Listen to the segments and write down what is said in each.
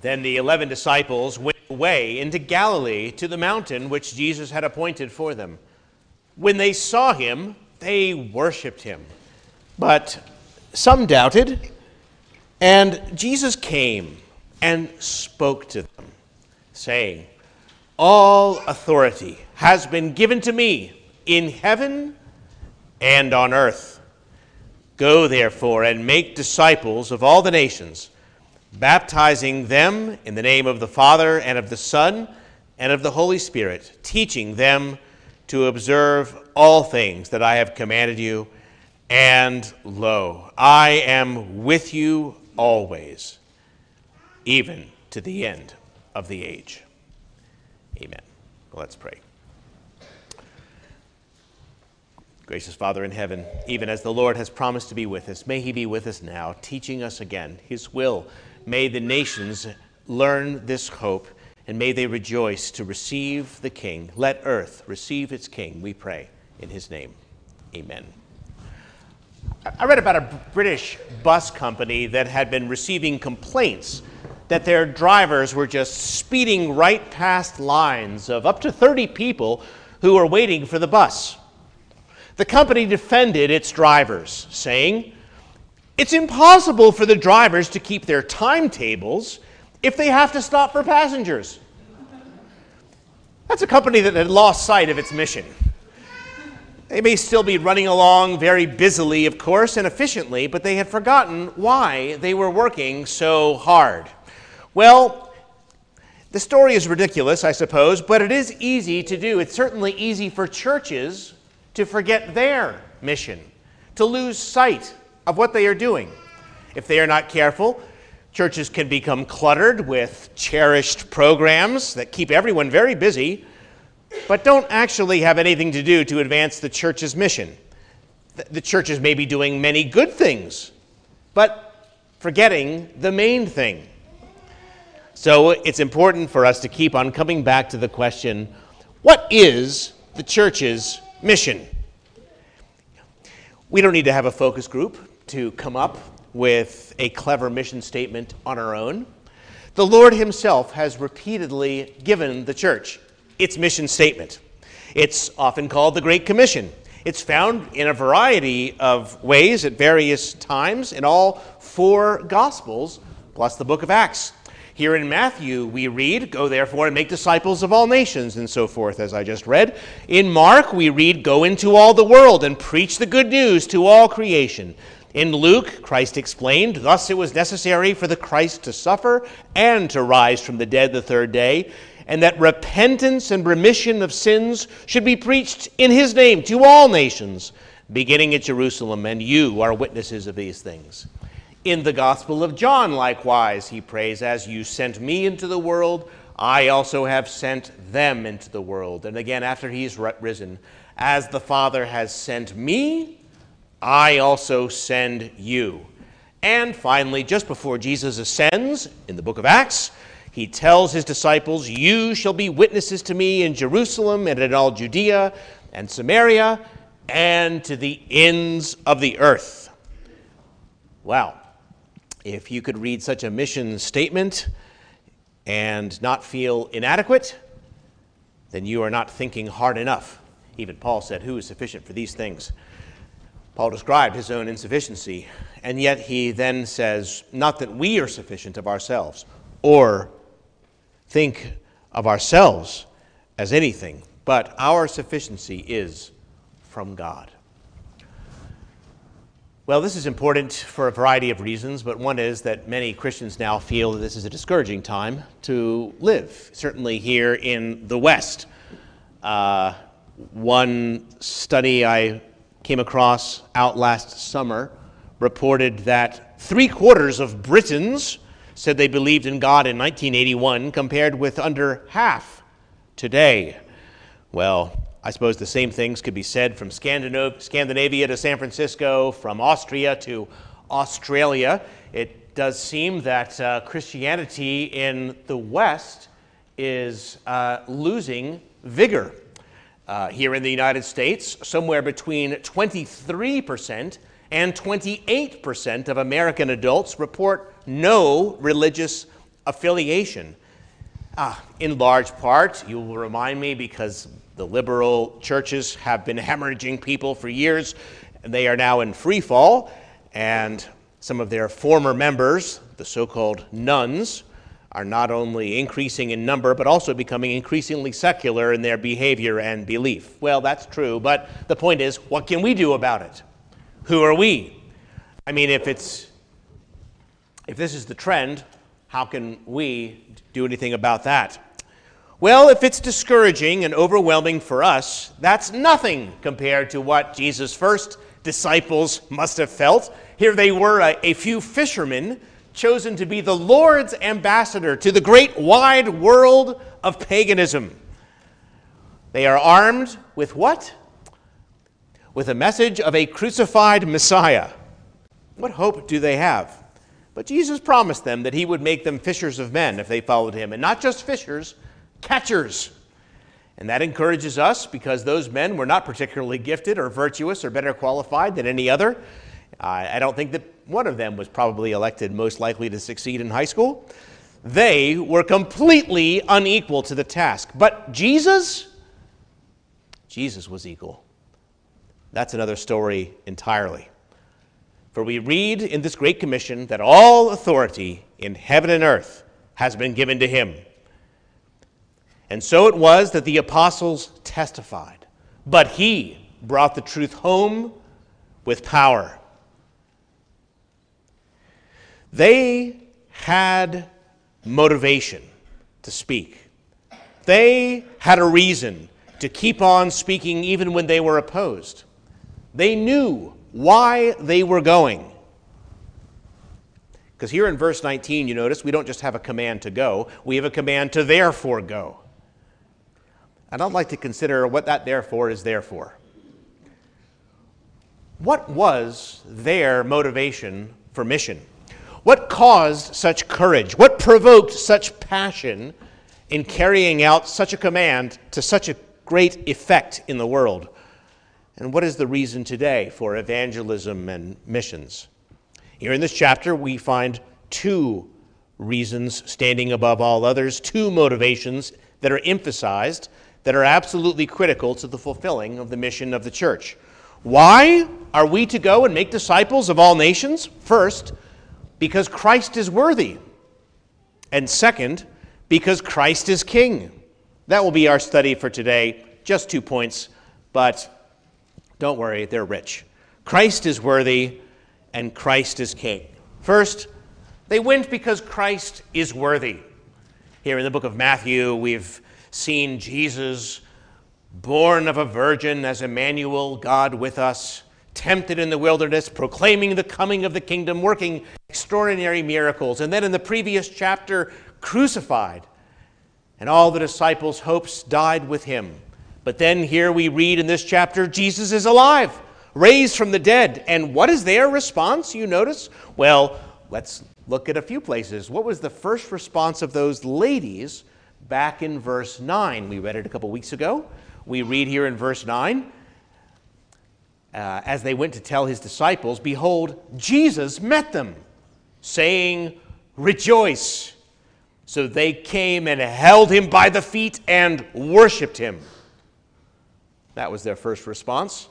Then the 11 disciples went away into Galilee to the mountain which Jesus had appointed for them. When they saw him, they worshipped him. But some doubted, and Jesus came and spoke to them, saying, "All authority has been given to me in heaven and on earth. Go, therefore, and make disciples of all the nations, baptizing them in the name of the Father and of the Son and of the Holy Spirit, teaching them to observe all things that I have commanded you. And lo, I am with you always, even to the end of the age." Amen. Well, let's pray. Gracious Father in heaven, even as the Lord has promised to be with us, may he be with us now, teaching us again his will. May the nations learn this hope, and may they rejoice to receive the King. Let earth receive its King, we pray, in his name. Amen. I read about a British bus company that had been receiving complaints that their drivers were just speeding right past lines of up to 30 people who were waiting for the bus. The company defended its drivers, saying, "It's impossible for the drivers to keep their timetables if they have to stop for passengers." That's a company that had lost sight of its mission. They may still be running along very busily, of course, and efficiently, but they had forgotten why they were working so hard. Well, the story is ridiculous, I suppose, but it is easy to do. It's certainly easy for churches to forget their mission, to lose sight of what they are doing. If they are not careful, churches can become cluttered with cherished programs that keep everyone very busy, but don't actually have anything to do to advance the church's mission. The churches may be doing many good things, but forgetting the main thing. So it's important for us to keep on coming back to the question, what is the church's mission? We don't need to have a focus group to come up with a clever mission statement on our own. The Lord himself has repeatedly given the church its mission statement. It's often called the Great Commission. It's found in a variety of ways at various times in all 4 Gospels, plus the book of Acts. Here in Matthew, we read, "Go therefore and make disciples of all nations," and so forth, as I just read. In Mark, we read, "Go into all the world and preach the good news to all creation." In Luke, Christ explained, "Thus it was necessary for the Christ to suffer and to rise from the dead the 3rd day, and that repentance and remission of sins should be preached in his name to all nations, beginning at Jerusalem, and you are witnesses of these things." In the Gospel of John, likewise, he prays, "As you sent me into the world, I also have sent them into the world." And again, after he's risen, "As the Father has sent me, I also send you." And finally, just before Jesus ascends, in the book of Acts, he tells his disciples, "You shall be witnesses to me in Jerusalem and in all Judea and Samaria and to the ends of the earth." Wow. If you could read such a mission statement and not feel inadequate, then you are not thinking hard enough. Even Paul said, "Who is sufficient for these things?" Paul described his own insufficiency, and yet he then says, not that we are sufficient of ourselves or think of ourselves as anything, but our sufficiency is from God. Well, this is important for a variety of reasons, but one is that many Christians now feel that this is a discouraging time to live, certainly here in the West. One study I came across out last summer reported that 3/4 of Britons said they believed in God in 1981, compared with under half today. Well, I suppose the same things could be said from Scandinavia to San Francisco, from Austria to Australia. It does seem that Christianity in the West is losing vigor. Here in the United States, somewhere between 23% and 28% of American adults report no religious affiliation. In large part, you will remind me, because the liberal churches have been hemorrhaging people for years, and they are now in free fall, and some of their former members, the so-called nuns, are not only increasing in number, but also becoming increasingly secular in their behavior and belief. Well, that's true, but the point is, what can we do about it? Who are we? I mean, if this is the trend, how can we do anything about that? Well, if it's discouraging and overwhelming for us, that's nothing compared to what Jesus' first disciples must have felt. Here they were, a few fishermen chosen to be the Lord's ambassador to the great wide world of paganism. They are armed with what? With a message of a crucified Messiah. What hope do they have? But Jesus promised them that he would make them fishers of men if they followed him, and not just fishers, catchers. And that encourages us, because those men were not particularly gifted or virtuous or better qualified than any other. I don't think that one of them was probably elected most likely to succeed in high school. They were completely unequal to the task. But Jesus was equal. That's another story entirely. For we read in this Great Commission that all authority in heaven and earth has been given to him. And so it was that the apostles testified, but he brought the truth home with power. They had motivation to speak. They had a reason to keep on speaking even when they were opposed. They knew why they were going. Because here in verse 19, you notice, we don't just have a command to go, we have a command to therefore go. And I'd like to consider what that therefore is there for. What was their motivation for mission? What caused such courage? What provoked such passion in carrying out such a command to such a great effect in the world? And what is the reason today for evangelism and missions? Here in this chapter, we find two reasons standing above all others, two motivations that are emphasized, that are absolutely critical to the fulfilling of the mission of the church. Why are we to go and make disciples of all nations? First, because Christ is worthy. And second, because Christ is King. That will be our study for today. Just 2 points, but don't worry, they're rich. Christ is worthy and Christ is King. First, they went because Christ is worthy. Here in the book of Matthew, we've seen Jesus, born of a virgin as Emmanuel, God with us, tempted in the wilderness, proclaiming the coming of the kingdom, working extraordinary miracles. And then in the previous chapter, crucified. And all the disciples' hopes died with him. But then here we read in this chapter, Jesus is alive, raised from the dead. And what is their response, you notice? Well, let's look at a few places. What was the first response of those ladies back in verse 9? We read it a couple weeks ago. We read here in verse 9, as they went to tell his disciples, behold, Jesus met them, saying, rejoice. So they came and held him by the feet and worshiped him. That was their first response.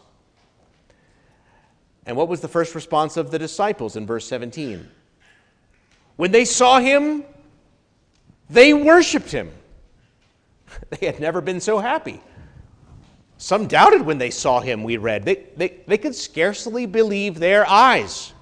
And what was the first response of the disciples in verse 17? When they saw him, they worshiped him. They had never been so happy. Some doubted when they saw him, we read. They could scarcely believe their eyes.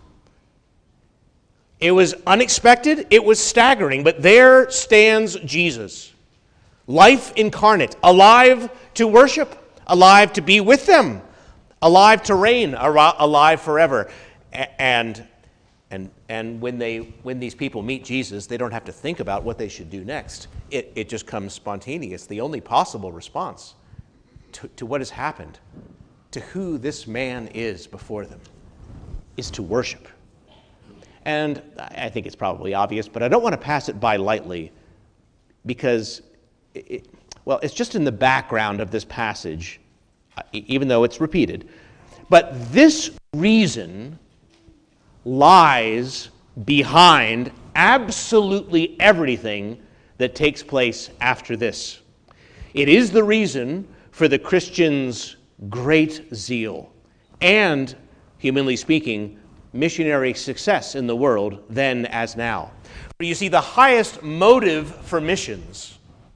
It was unexpected, it was staggering, but there stands Jesus, life incarnate, alive to worship, alive to be with them, alive to reign, alive forever. And when these people meet Jesus, they don't have to think about what they should do next. It just comes spontaneous. The only possible response to what has happened, to who this man is before them, is to worship. And I think it's probably obvious, but I don't want to pass it by lightly because, it's just in the background of this passage, even though it's repeated. But this reason lies behind absolutely everything that takes place after this. It is the reason for the Christians' great zeal and, humanly speaking, missionary success in the world then as now. For you see, the highest motive for missions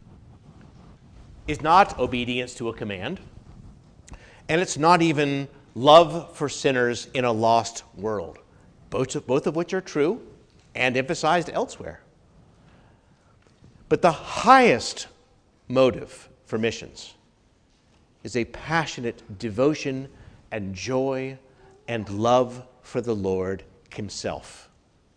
is not obedience to a command, and it's not even love for sinners in a lost world, both of which are true and emphasized elsewhere. But the highest motive for missions is a passionate devotion and joy and love for the Lord himself.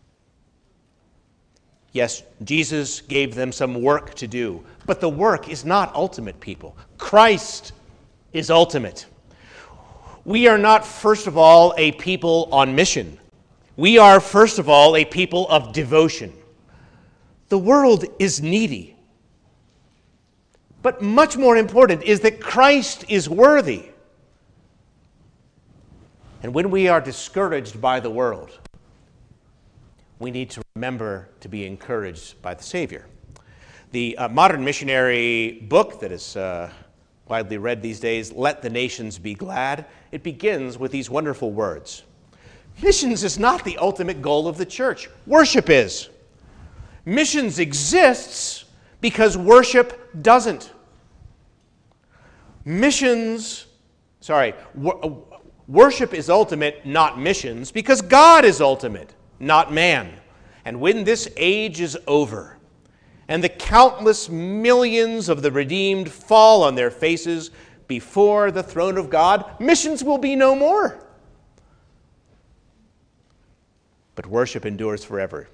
Yes, Jesus gave them some work to do, but the work is not ultimate, people. Christ is ultimate. We are not, first of all, a people on mission. We are, first of all, a people of devotion. The world is needy. But much more important is that Christ is worthy. And when we are discouraged by the world, we need to remember to be encouraged by the Savior. The modern missionary book that is widely read these days, Let the Nations Be Glad, it begins with these wonderful words. Missions is not the ultimate goal of the church. Worship is. Missions exists because worship doesn't. Worship is ultimate, not missions, because God is ultimate, not man. And when this age is over, and the countless millions of the redeemed fall on their faces before the throne of God, missions will be no more. But worship endures forever.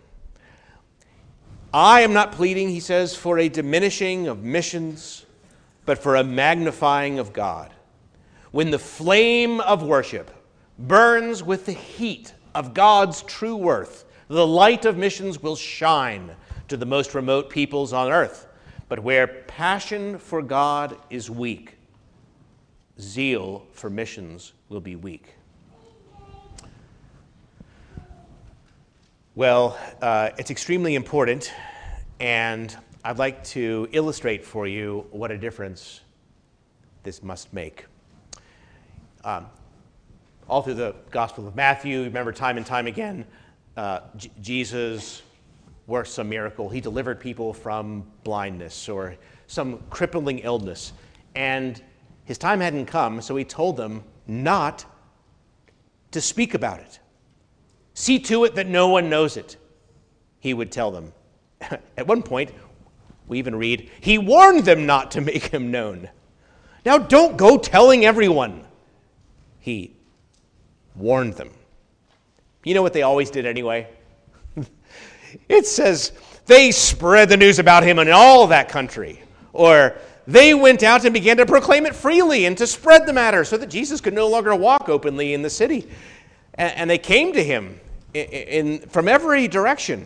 I am not pleading, he says, for a diminishing of missions, but for a magnifying of God. When the flame of worship burns with the heat of God's true worth, the light of missions will shine to the most remote peoples on earth. But where passion for God is weak, zeal for missions will be weak. Well, it's extremely important, and I'd like to illustrate for you what a difference this must make. All through the Gospel of Matthew, remember time and time again, Jesus worked some miracle. He delivered people from blindness or some crippling illness. And his time hadn't come, so he told them not to speak about it. See to it that no one knows it, he would tell them. At one point, we even read, he warned them not to make him known. Now don't go telling everyone. He warned them. You know what they always did anyway? It says they spread the news about him in all that country. Or they went out and began to proclaim it freely and to spread the matter so that Jesus could no longer walk openly in the city. And they came to him from every direction.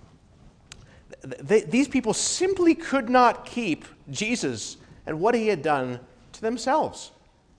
These people simply could not keep Jesus and what he had done to themselves.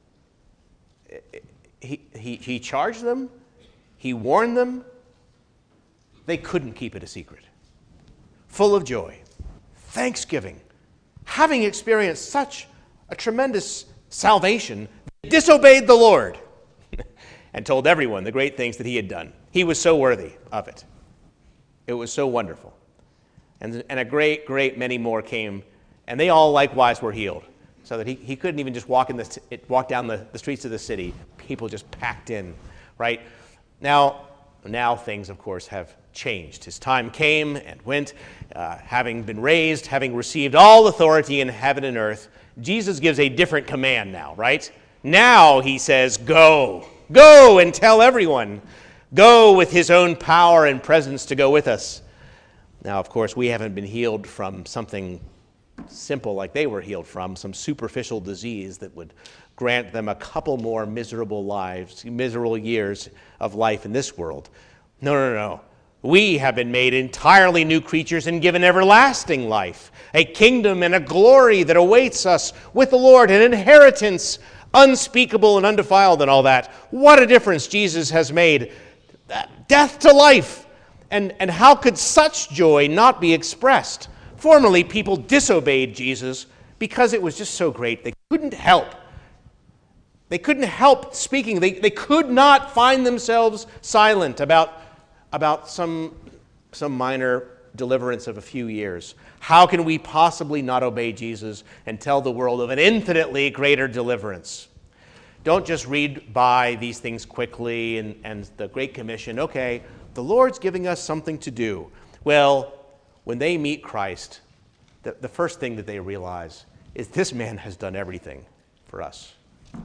He charged them. He warned them. They couldn't keep it a secret. Full of joy, thanksgiving, having experienced such a tremendous salvation, they disobeyed the Lord and told everyone the great things that he had done. He was so worthy of it. It was so wonderful. And a great, great many more came, and they all likewise were healed, so that he couldn't even just walk down the streets of the city. People just packed in, right? Now things, of course, have changed. His time came and went, having been raised, having received all authority in heaven and earth. Jesus gives a different command now, right? Now he says, go and tell everyone. Go with his own power and presence to go with us. Now, of course, we haven't been healed from something simple like they were healed from, some superficial disease that would grant them a couple more miserable years of life in this world. No. We have been made entirely new creatures and given everlasting life, a kingdom and a glory that awaits us with the Lord, an inheritance unspeakable and undefiled and all that. What a difference Jesus has made. Death to life And how could such joy not be expressed? Formerly, people disobeyed Jesus because it was just so great. They couldn't help. They couldn't help speaking. They could not find themselves silent about some minor deliverance of a few years. How can we possibly not obey Jesus and tell the world of an infinitely greater deliverance? Don't just read by these things quickly and the Great Commission. Okay, the Lord's giving us something to do. Well, when they meet Christ, the first thing that they realize is this man has done everything for us.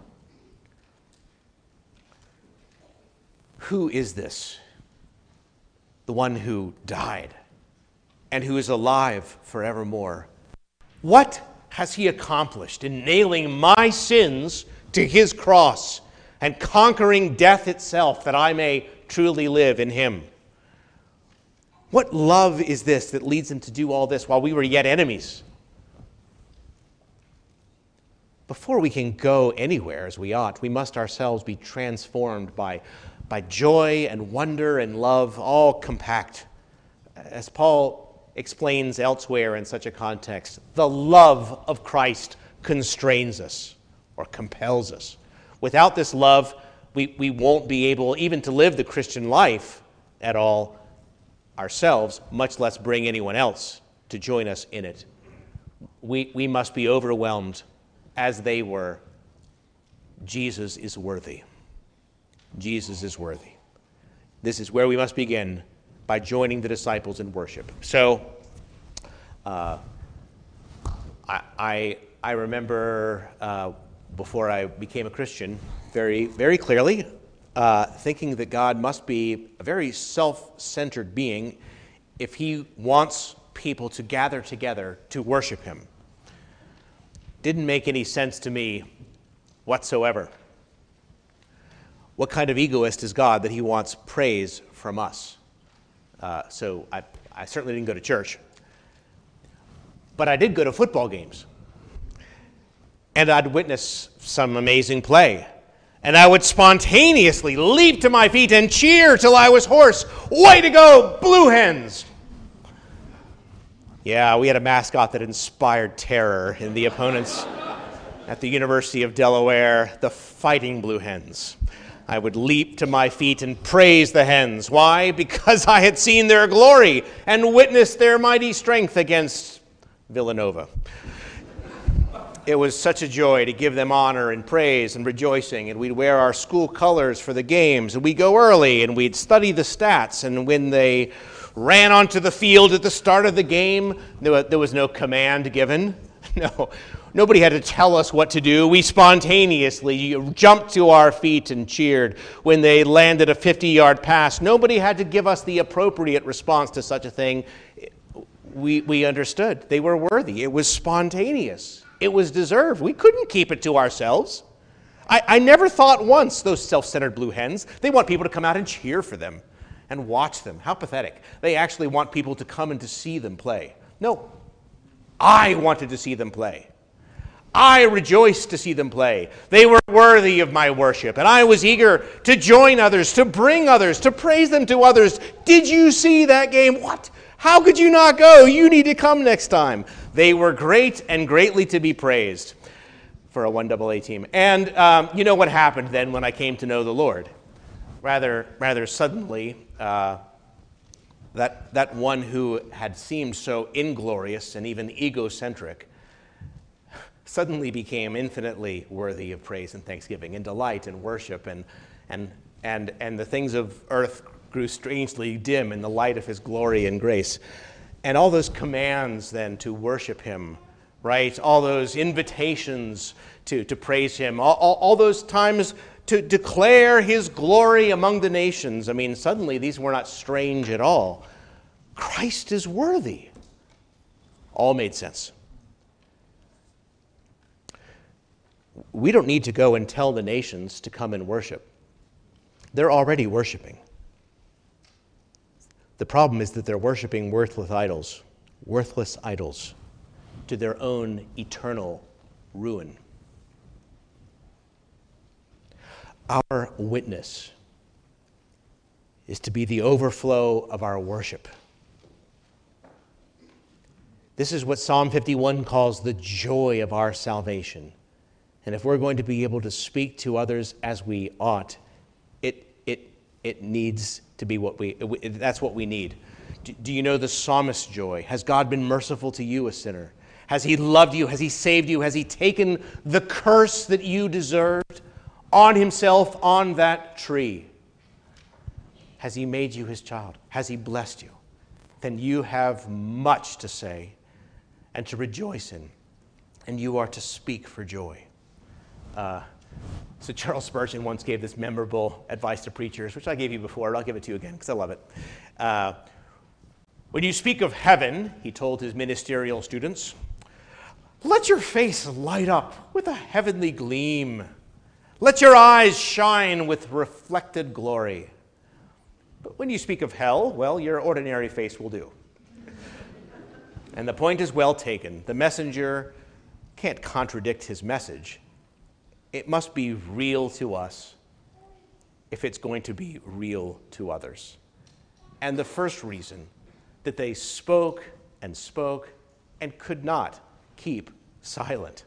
Who is this? The one who died and who is alive forevermore. What has he accomplished in nailing my sins to his cross and conquering death itself that I may truly live in him? What love is this that leads him to do all this while we were yet enemies? Before we can go anywhere as we ought, we must ourselves be transformed by joy and wonder and love, all compact. As Paul explains elsewhere in such a context, the love of Christ constrains us or compels us. Without this love, we won't be able even to live the Christian life at all ourselves, much less bring anyone else to join us in it. We must be overwhelmed as they were. Jesus is worthy. Jesus is worthy. This is where we must begin, by joining the disciples in worship. So, I remember before I became a Christian, very, very clearly, thinking that God must be a very self-centered being if he wants people to gather together to worship him. Didn't make any sense to me whatsoever. What kind of egoist is God that he wants praise from us? So I certainly didn't go to church. But I did go to football games. And I'd witness some amazing play. And I would spontaneously leap to my feet and cheer till I was hoarse. Way to go, Blue Hens! Yeah, we had a mascot that inspired terror in the opponents at the University of Delaware, the Fighting Blue Hens. I would leap to my feet and praise the Hens. Why? Because I had seen their glory and witnessed their mighty strength against Villanova. It was such a joy to give them honor and praise and rejoicing, and we'd wear our school colors for the games, and we'd go early, and we'd study the stats, and when they ran onto the field at the start of the game, there was no command given. No, nobody had to tell us what to do. We spontaneously jumped to our feet and cheered. When they landed a 50-yard pass, nobody had to give us the appropriate response to such a thing. We understood. They were worthy. It was spontaneous. It was deserved. We couldn't keep it to ourselves. I never thought once, those self-centered Blue Hens, they want people to come out and cheer for them and watch them. How pathetic. They actually want people to come and to see them play. No, I wanted to see them play. I rejoiced to see them play. They were worthy of my worship, and I was eager to join others, to bring others, to praise them to others. Did you see that game? What? How could you not go? You need to come next time. They were great and greatly to be praised for a 1AA team. And you know what happened then when I came to know the Lord? Rather suddenly, that one who had seemed so inglorious and even egocentric suddenly became infinitely worthy of praise and thanksgiving and delight and worship, and the things of earth grew strangely dim in the light of his glory and grace. And all those commands then to worship him, right? All those invitations to praise him, all those times to declare his glory among the nations. I mean, suddenly these were not strange at all. Christ is worthy. All made sense. We don't need to go and tell the nations to come and worship. They're already worshiping. The problem is that they're worshiping worthless idols to their own eternal ruin. Our witness is to be the overflow of our worship. This is what Psalm 51 calls the joy of our salvation. And if we're going to be able to speak to others as we ought, it needs to be that's what we need. Do you know the psalmist's joy? Has God been merciful to you, a sinner? Has he loved you? Has he saved you? Has he taken the curse that you deserved on himself on that tree? Has he made you his child? Has he blessed you? Then you have much to say and to rejoice in, and you are to speak for joy. So Charles Spurgeon once gave this memorable advice to preachers, which I gave you before, and I'll give it to you again because I love it. When you speak of heaven, he told his ministerial students, let your face light up with a heavenly gleam. Let your eyes shine with reflected glory. But when you speak of hell, well, your ordinary face will do. And the point is well taken. The messenger can't contradict his message. It must be real to us if it's going to be real to others. And the first reason that they spoke and could not keep silent.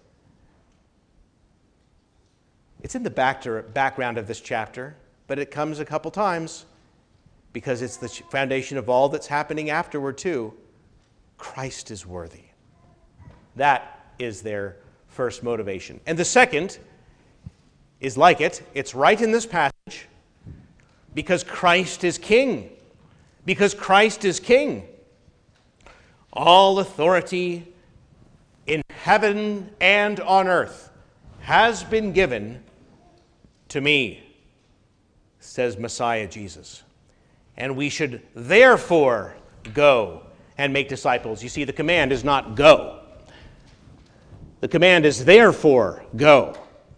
It's in the background of this chapter, but it comes a couple times because it's the foundation of all that's happening afterward too. Christ is worthy. That is their first motivation. And the second is like it. It's right in this passage because Christ is king. Because Christ is king. All authority in heaven and on earth has been given to me, says Messiah Jesus. And we should therefore go and make disciples. You see, the command is not go. The command is therefore go.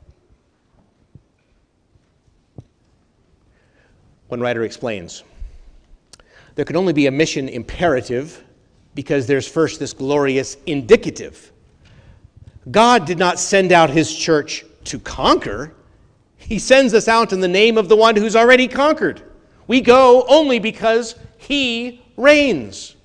One writer explains, there can only be a mission imperative because there's first this glorious indicative. God did not send out his church to conquer. He sends us out in the name of the one who's already conquered. We go only because he reigns.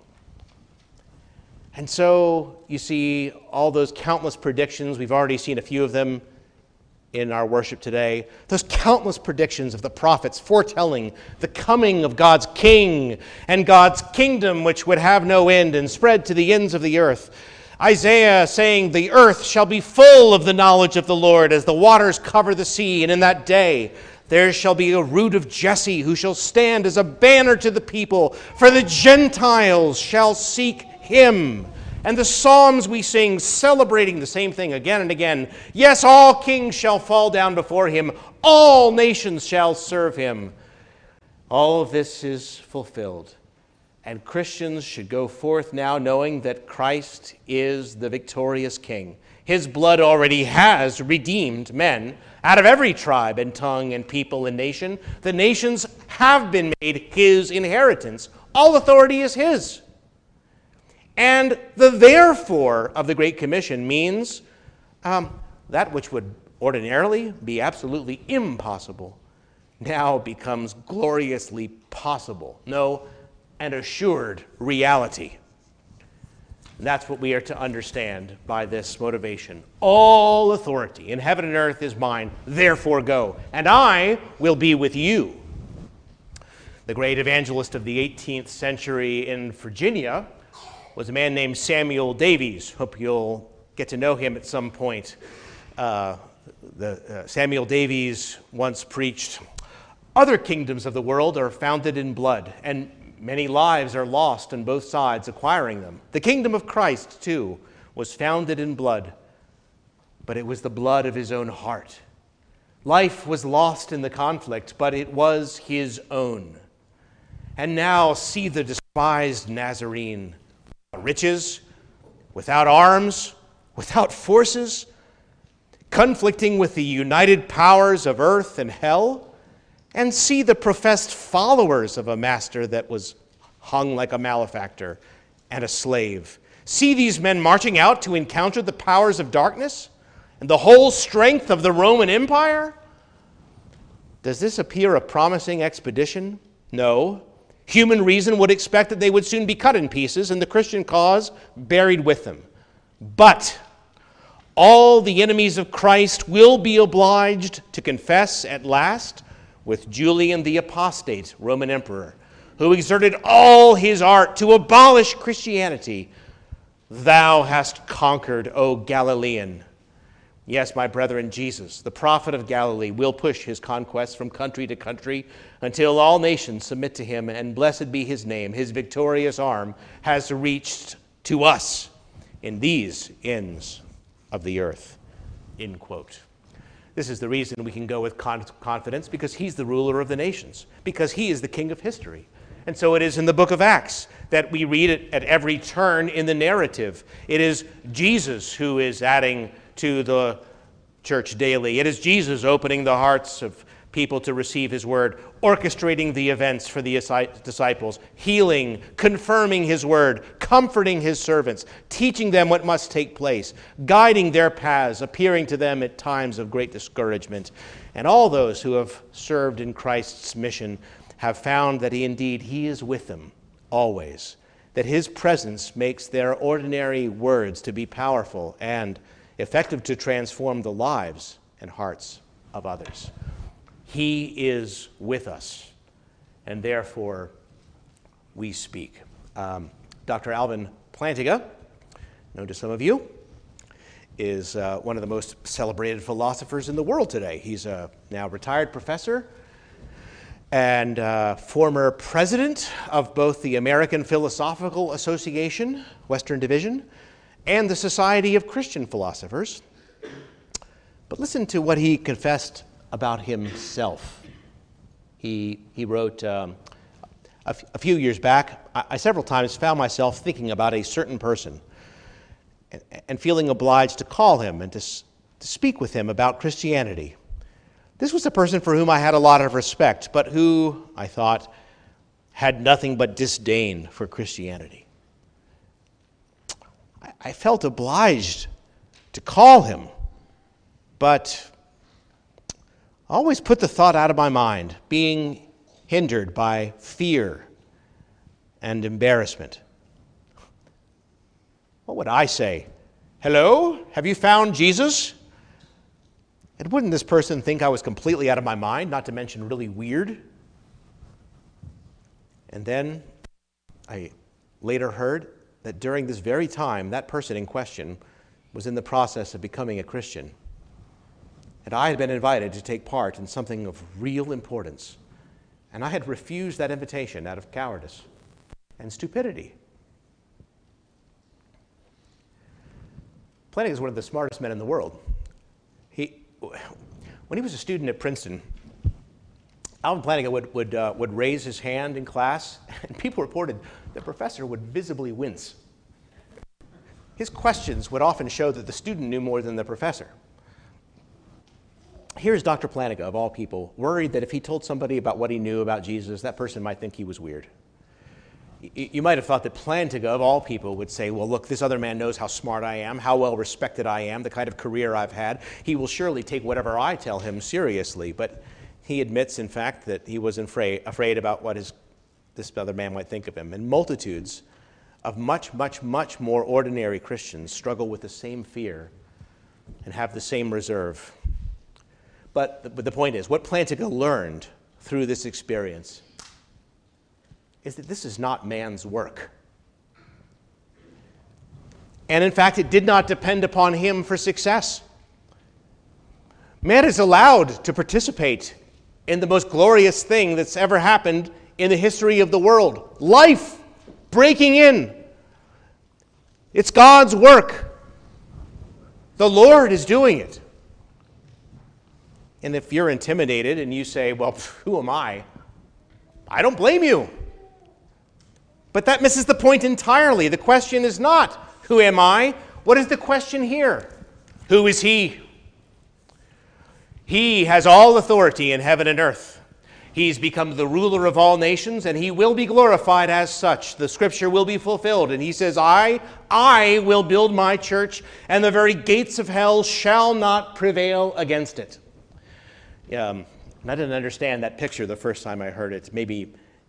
And so you see all those countless predictions. We've already seen a few of them in our worship today. Those countless predictions of the prophets foretelling the coming of God's king and God's kingdom, which would have no end and spread to the ends of the earth. Isaiah saying, the earth shall be full of the knowledge of the Lord as the waters cover the sea. And in that day there shall be a root of Jesse who shall stand as a banner to the people. For the Gentiles shall seek him. And the psalms we sing celebrating the same thing again and again. Yes, all kings shall fall down before him. All nations shall serve him. All of this is fulfilled. And Christians should go forth now knowing that Christ is the victorious king. His blood already has redeemed men out of every tribe and tongue and people and nation. The nations have been made his inheritance. All authority is his. And the therefore of the Great Commission means that which would ordinarily be absolutely impossible now becomes gloriously possible. No, an assured reality. And that's what we are to understand by this motivation. All authority in heaven and earth is mine, therefore go, and I will be with you. The great evangelist of the 18th century in Virginia was a man named Samuel Davies. Hope you'll get to know him at some point. Samuel Davies once preached, other kingdoms of the world are founded in blood, and many lives are lost on both sides acquiring them. The kingdom of Christ, too, was founded in blood, but it was the blood of his own heart. Life was lost in the conflict, but it was his own. And now see the despised Nazarene, riches, without arms, without forces, conflicting with the united powers of earth and hell, and see the professed followers of a master that was hung like a malefactor and a slave. See these men marching out to encounter the powers of darkness and the whole strength of the Roman Empire? Does this appear a promising expedition? No. Human reason would expect that they would soon be cut in pieces and the Christian cause buried with them. But all the enemies of Christ will be obliged to confess at last with Julian the Apostate, Roman emperor, who exerted all his art to abolish Christianity. Thou hast conquered, O Galilean. Yes, my brethren, Jesus, the prophet of Galilee, will push his conquests from country to country until all nations submit to him, and blessed be his name. His victorious arm has reached to us in these ends of the earth. End quote. This is the reason we can go with confidence, because he's the ruler of the nations, because he is the king of history. And so it is in the book of Acts that we read it at every turn in the narrative. It is Jesus who is adding to the church daily. It is Jesus opening the hearts of people to receive his word, orchestrating the events for the disciples, healing, confirming his word, comforting his servants, teaching them what must take place, guiding their paths, appearing to them at times of great discouragement. And all those who have served in Christ's mission have found that he is with them always, that his presence makes their ordinary words to be powerful and effective to transform the lives and hearts of others. He is with us, and therefore we speak. Dr. Alvin Plantinga, known to some of you, is one of the most celebrated philosophers in the world today. He's a now retired professor and former president of both the American Philosophical Association, Western Division, and the Society of Christian Philosophers. But listen to what he confessed about himself. He wrote a few years back, I several times found myself thinking about a certain person and feeling obliged to call him and to speak with him about Christianity. This was a person for whom I had a lot of respect, but who, I thought, had nothing but disdain for Christianity. I felt obliged to call him, but I always put the thought out of my mind, being hindered by fear and embarrassment. What would I say? Hello? Have you found Jesus? And wouldn't this person think I was completely out of my mind, not to mention really weird? And then I later heard that during this very time, that person in question was in the process of becoming a Christian. And I had been invited to take part in something of real importance. And I had refused that invitation out of cowardice and stupidity. Plantinga is one of the smartest men in the world. When he was a student at Princeton, Alvin Plantinga would raise his hand in class, and people reported the professor would visibly wince. His questions would often show that the student knew more than the professor. Here's Dr. Plantinga, of all people, worried that if he told somebody about what he knew about Jesus, that person might think he was weird. You might have thought that Plantinga, of all people, would say, well, look, this other man knows how smart I am, how well respected I am, the kind of career I've had. He will surely take whatever I tell him seriously. But he admits, in fact, that he was afraid about what this other man might think of him. And multitudes of much, much, much more ordinary Christians struggle with the same fear and have the same reserve. But the point is, what Plantinga learned through this experience is that this is not man's work. And in fact, it did not depend upon him for success. Man is allowed to participate in the most glorious thing that's ever happened in the history of the world. Life breaking in. It's God's work. The Lord is doing it. And if you're intimidated and you say, well, who am I? I don't blame you. But that misses the point entirely. The question is not, who am I? What is the question here? Who is he? He has all authority in heaven and earth. He's become the ruler of all nations, and he will be glorified as such. The scripture will be fulfilled. And he says, I will build my church, and the very gates of hell shall not prevail against it. I didn't understand that picture the first time I heard it. Maybe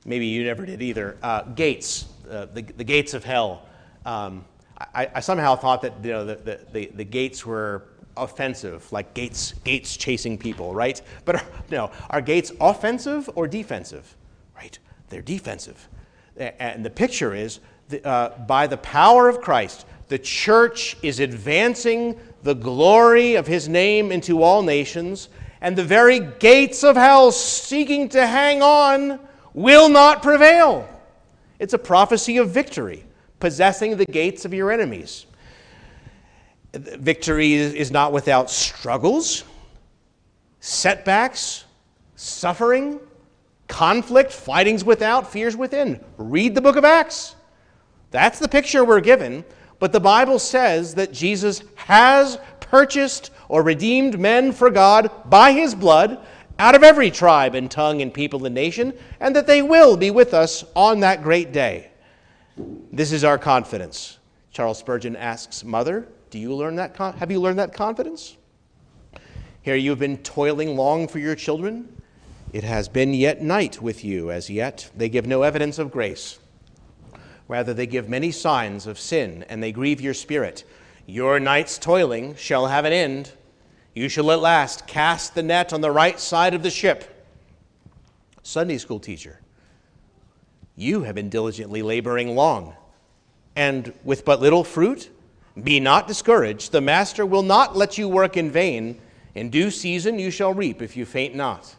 Maybe you never did either. Gates, the gates of hell. I somehow thought that the gates were offensive, like gates chasing people, right? But no, are gates offensive or defensive? Right, they're defensive. And the picture is, by the power of Christ, the church is advancing the glory of his name into all nations, and the very gates of hell seeking to hang on will not prevail. It's a prophecy of victory, possessing the gates of your enemies. Victory is not without struggles, setbacks, suffering, conflict, fightings without, fears within. Read the book of Acts. That's the picture we're given. But the Bible says that Jesus has purchased or redeemed men for God by his blood out of every tribe and tongue and people and nation, and that they will be with us on that great day. This is our confidence. Charles Spurgeon asks, Mother, have you learned that confidence? Here you have been toiling long for your children. It has been yet night with you as yet. They give no evidence of grace. Rather, they give many signs of sin, and they grieve your spirit. Your night's toiling shall have an end. You shall at last cast the net on the right side of the ship. Sunday school teacher, you have been diligently laboring long, and with but little fruit. Be not discouraged. The master will not let you work in vain. In due season you shall reap if you faint not.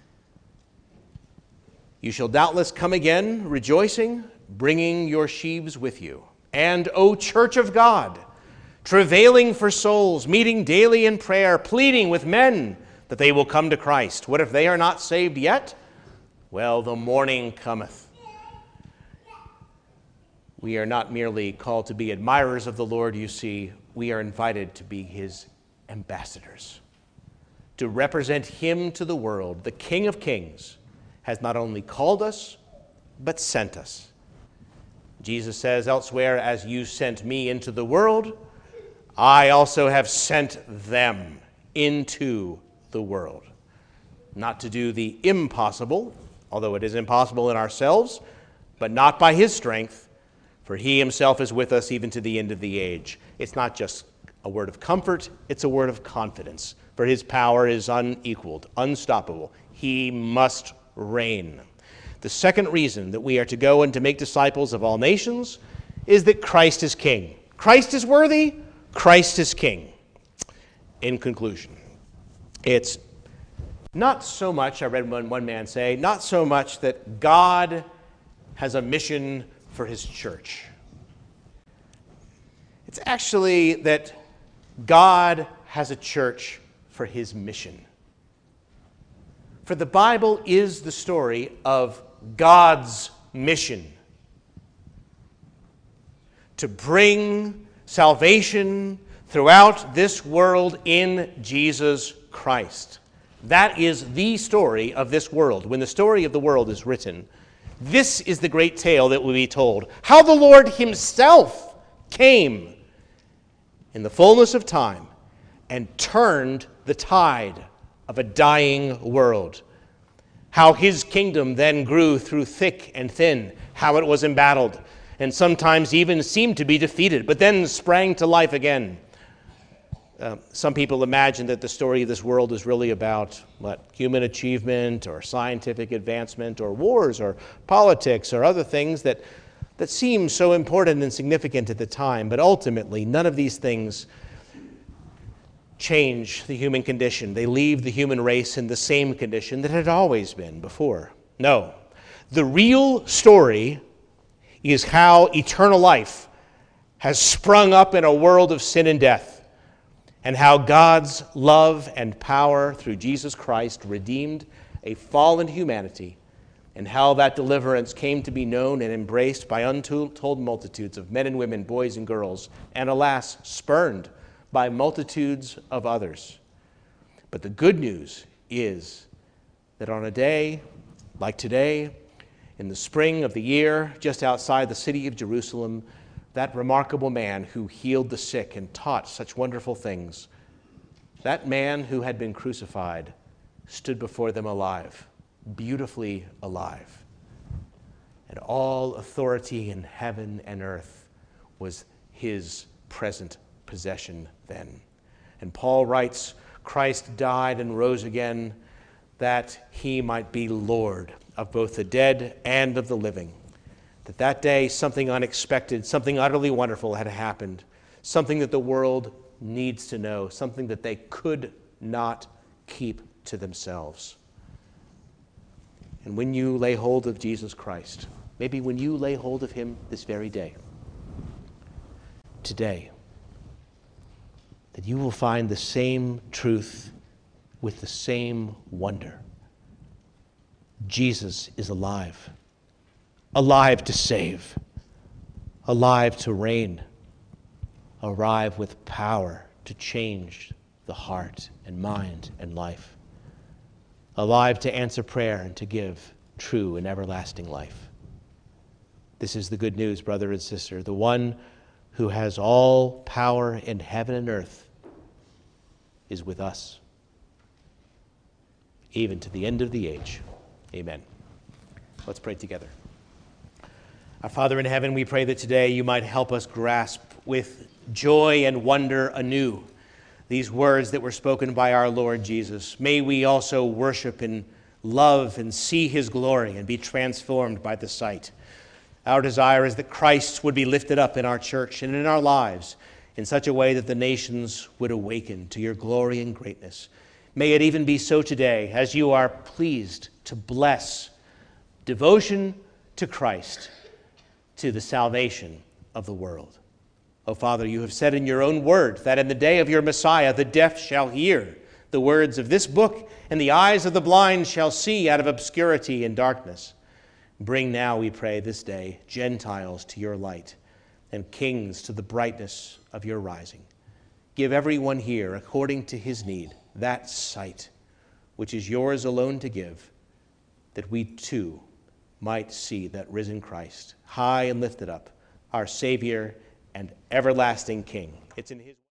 You shall doubtless come again, rejoicing, bringing your sheaves with you. And, O church of God, travailing for souls, meeting daily in prayer, pleading with men that they will come to Christ. What if they are not saved yet? Well, the morning cometh. We are not merely called to be admirers of the Lord, you see. We are invited to be his ambassadors, to represent him to the world. The King of Kings has not only called us, but sent us. Jesus says elsewhere, as you sent me into the world, I also have sent them into the world. Not to do the impossible, although it is impossible in ourselves, but not by his strength, for he himself is with us even to the end of the age. It's not just a word of comfort, it's a word of confidence, for his power is unequaled, unstoppable. He must reign. The second reason that we are to go and to make disciples of all nations is that Christ is king. Christ is worthy, Christ is king. In conclusion, it's not so much, I read one man say, not so much that God has a mission for his church. It's actually that God has a church for his mission. For the Bible is the story of God's mission to bring salvation throughout this world in Jesus Christ. That is the story of this world. When the story of the world is written, this is the great tale that will be told. How the Lord himself came in the fullness of time and turned the tide of a dying world. How his kingdom then grew through thick and thin, how it was embattled, and sometimes even seemed to be defeated, but then sprang to life again. Some people imagine that the story of this world is really about human achievement or scientific advancement or wars or politics or other things that seem so important and significant at the time, but ultimately none of these things change the human condition. They leave the human race in the same condition that it had always been before. No. The real story is how eternal life has sprung up in a world of sin and death, and how God's love and power through Jesus Christ redeemed a fallen humanity, and how that deliverance came to be known and embraced by untold multitudes of men and women, boys and girls, and alas, spurned by multitudes of others. But the good news is that on a day like today, in the spring of the year, just outside the city of Jerusalem, that remarkable man who healed the sick and taught such wonderful things, that man who had been crucified stood before them alive, beautifully alive. and all authority in heaven and earth was his present possession then. And Paul writes, Christ died and rose again that he might be Lord of both the dead and of the living. That day something unexpected, something utterly wonderful had happened, something that the world needs to know, something that they could not keep to themselves. And when you lay hold of Jesus Christ, maybe when you lay hold of him this very day, today, that you will find the same truth with the same wonder. Jesus is alive, alive to save, alive to reign, alive with power to change the heart and mind and life, alive to answer prayer and to give true and everlasting life. This is the good news, brother and sister. The one who has all power in heaven and earth is with us, even to the end of the age. Amen. Let's pray together. Our Father in heaven, we pray that today you might help us grasp with joy and wonder anew these words that were spoken by our Lord Jesus. May we also worship and love and see his glory and be transformed by the sight. Our desire is that Christ would be lifted up in our church and in our lives in such a way that the nations would awaken to your glory and greatness. May it even be so today, as you are pleased to bless devotion to Christ, to the salvation of the world. O Father, you have said in your own word that in the day of your Messiah, the deaf shall hear the words of this book, and the eyes of the blind shall see out of obscurity and darkness. Bring now, we pray, this day, Gentiles to your light, and kings to the brightness of your rising. Give everyone here, according to his need, that sight which is yours alone to give, that we too might see that risen Christ, high and lifted up, our Savior and everlasting King. It's in his